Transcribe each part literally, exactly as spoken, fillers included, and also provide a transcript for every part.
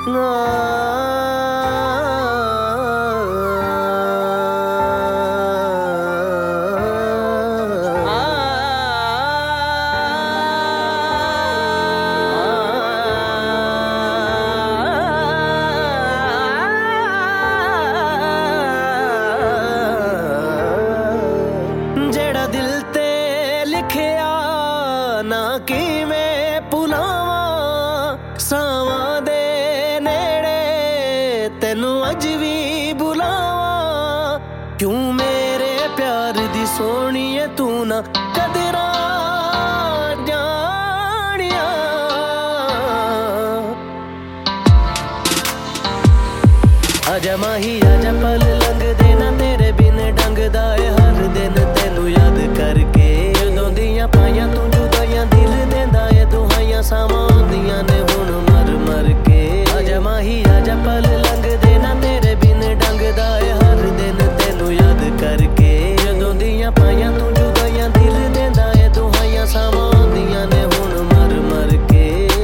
जेड़ा दिल ते लिखिया ना कि मैं भुलावा सावां दे नेड़े तेनू अज भी बुलावा क्यों मेरे प्यार दी सोहणीए तू ना कदरा जानिया आजा माही आजा पल लंघदे ना तेरे बिन डंगदा ए हर दिन तेनू याद करके उदों दियां पाइयां तू जुदाइयां दिल देंदा ए दुहाइयां सावां आउंदियां ने हुण मर मर के आजा माही आजा पल लंघदे ना तेरे बिन डंगदा ए हर दिन तेनू याद करके उदों दियां पाइयां तू जुदाइयां दिल देंदा ए दुहाइयां सावां आउंदियां ने हुण मर मर के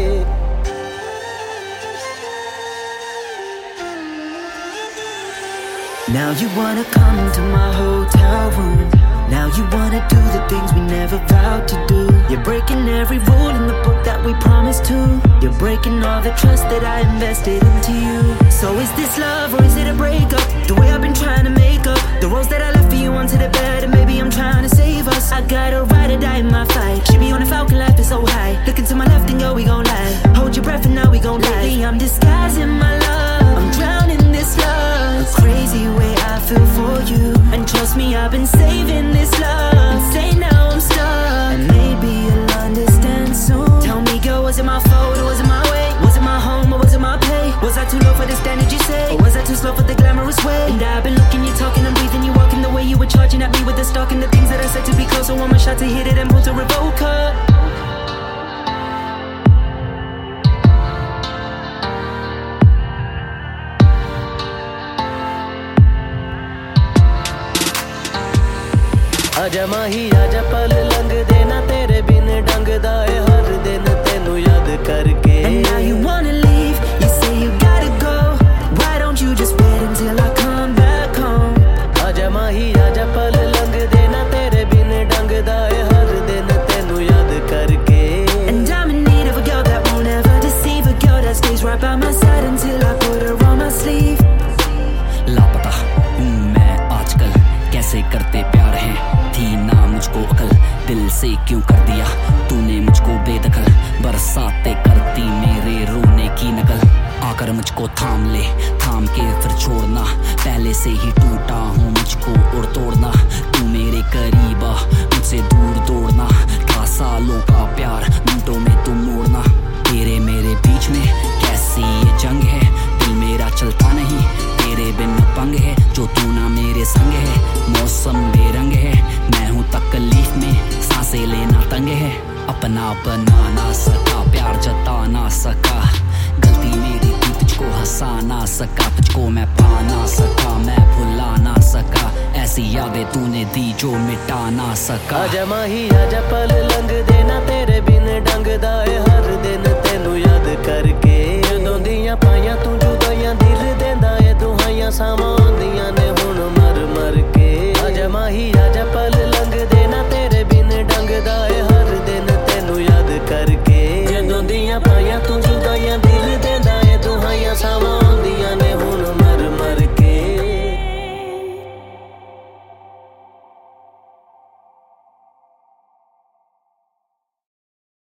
Now you wanna come to my hotel room. Now you wanna do the things we never vowed to do. You're breaking every rule in the book that we promised to. You're breaking all the trust that I invested into you. So is this love or is it a breakup? The way I've been trying to make up the roles that I left for you onto the bed, and maybe I'm trying to save us. I gotta ride or die in my fight. Should be on a falcon, life is so high. Looking to my left and go, we gon' lie. Hold your breath and now we gon' lie. Lately I'm disguising my love, I'm drowning in this love. A crazy way I feel for you, and trust me, I've been saving this love. Say now I'm stuck, and maybe you'll understand soon. Tell me, girl, was it my fault or was it my way? Was it my home or was it my pay? Was I too low for the standard you say, or was I too slow for the glamorous way? And I've been looking, you talking, I'm breathing, you walking the way you were charging at me with the stock and the things that I said to be close. So one more shot to hit it and pull to revoke her. आजा माही आजा पल लंघदे ना तेरे बिन डंगदा ए हर दिन तेनू याद करके And now you wanna leave, you say you gotta go. Why don't you just wait until I come back home? आजा माही आजा पल लंघदे ना तेरे बिन डंगदा ए हर दिन तेनू याद करके And I'm in need of a girl that won't ever deceive, a girl that stays right by my side until I put her on my sleeve. लापता हूँ मैं आजकल, कैसे करते प्यार हैं थी ना मुझको अकल, दिल से क्यों कर दिया तूने मुझको बेदखल, बरसाते करती मेरे रोने की नकल, आकर मुझको थाम ले थाम के फिर छोड़ना, पहले से ही टूटा हूँ मुझको और तोड़ना, तू मेरे करीब आ मुझसे दूर दौड़ना, था सालों का प्यार मिनटों में तू मोड़ना, तेरे मेरे बीच में कैसी ये जंग है, दिल मेरा चलता नहीं तेरे बिन पंग है, जो तू ना मेरे संग है, मौसम बेरंग है, मैं हूँ तकलीफ में सांसें लेना तंग है, अपना बना ना सका प्यार जता ना सका, गलती मेरी थी तुझको हंसा ना सका, तुझको मैं पा ना सका, मैं भुला ना सका, ऐसी यादें तूने दी जो मिटा ना सका। आजा माही आजा पल लंघदे ना तेरे बिन डंगदा ए हर दिन तेनू याद करके उदों दियां पाइयां तू जुदाइयां दिल देंदा ए दुहाइयां सावां आउंदियां ने हुण मर मर के आजा माही आजा पल लंघदे ना तेरे बिन डंगदा ए हर दिन तेनू याद करके उदों दियां पाइयां तू जुदाइयां दिल